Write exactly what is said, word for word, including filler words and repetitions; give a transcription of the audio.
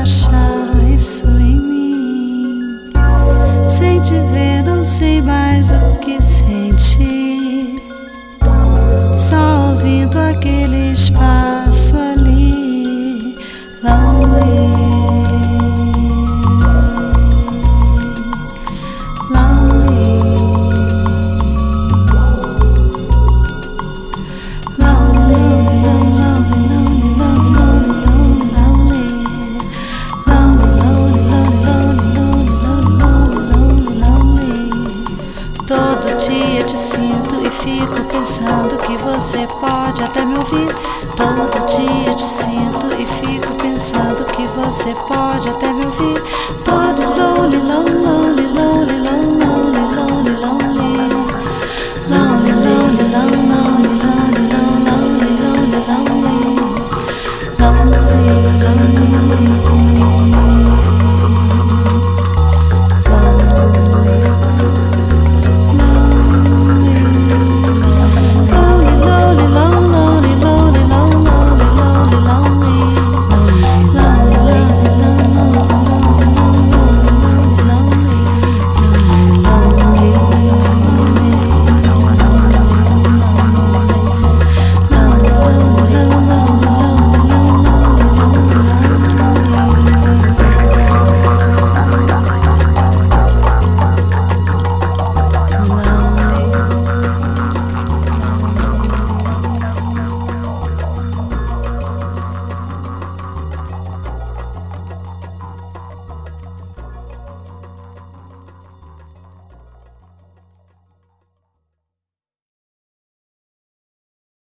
achar isso em mim. Sem te ver não sei mais o que sentir, só ouvindo aquele espaço ali, lonely, lonely, todo dia te sinto e fico pensando que você pode até me ouvir. Todo dia te sinto e fico pensando que você pode até me ouvir. Todo lonely, lonely.